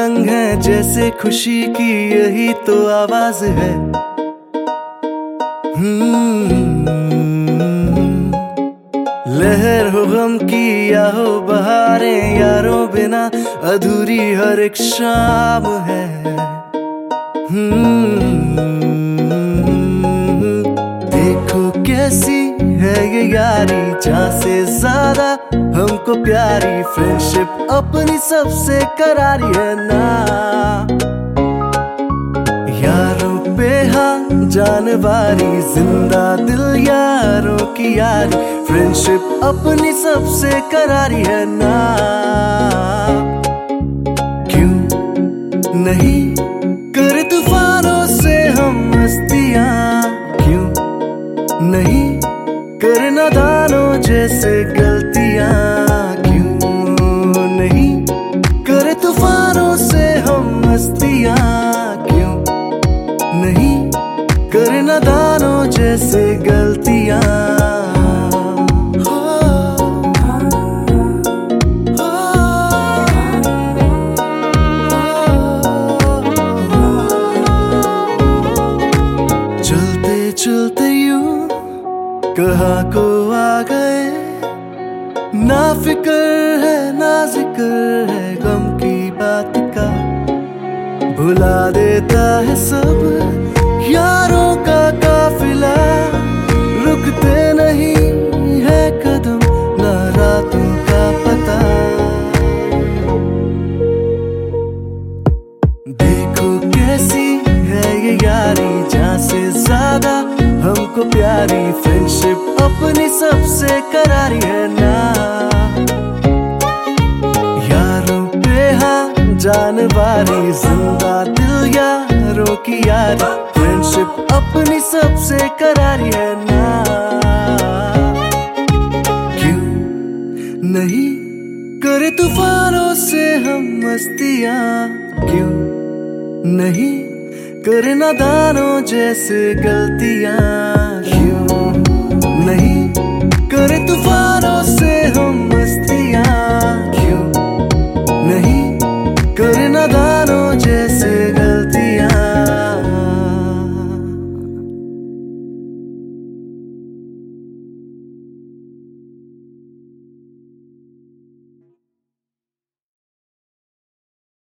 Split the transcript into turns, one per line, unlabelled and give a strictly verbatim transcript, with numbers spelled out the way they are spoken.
रंग है जैसे खुशी की यही तो आवाज है। लहर हो गम की या हो बहारें, यारों बिना अधूरी हर एक शाम है। देखो कैसी है ये यारी, जहाँ से ज्यादा हमको प्यारी। फ्रेंडशिप अपनी सबसे करारी है ना। यारों पे हाँ जानवारी, जिंदा दिल यारों की यारी। फ्रेंडशिप अपनी सबसे करारी है ना। क्यों नहीं कर तूफानों से हम मस्तियां, क्यों नहीं कर नादानों जैसे गलतियां। क्यों नहीं कर तूफानों से हम मस्तियां, क्यों नहीं कर नादानों जैसे गलतियां। चलते चलते यूं कहाँ को आ गए, ना फिक्र है ना जिक्र है गम की बात का। भुला देता है सब यारों का काफिला, रुकते नहीं है कदम ना रातों का पता। देखो कैसी है ये यारी, जहाँ से ज्यादा हमको प्यारी। फ्रेंडशिप अपनी सबसे करारी है ना। यारों पे हाँ जानवारी, जिंदा दिल यारों की यारी। फ्रेंडशिप अपनी सबसे करारी है ना। क्यों नहीं करे तूफानों से हम मस्तियां, क्यों नहीं करे नादानों जैसे गलतियां। क्यों नहीं करे तूफान